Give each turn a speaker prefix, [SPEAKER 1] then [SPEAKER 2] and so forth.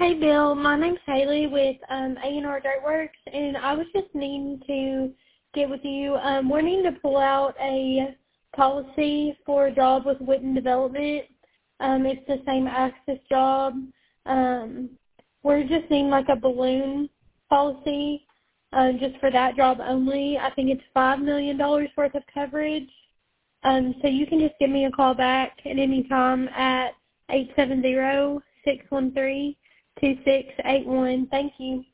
[SPEAKER 1] Hey, Bill. My name's Haley with A&R Dirtworks, and I was just needing to get with you. We're needing to pull out a policy for a job with Witten Development. It's the same access job. We're just needing like a balloon policy just for that job only. I think it's $5 million worth of coverage. So you can just give me a call back at any time at 870-613-2681. Thank you.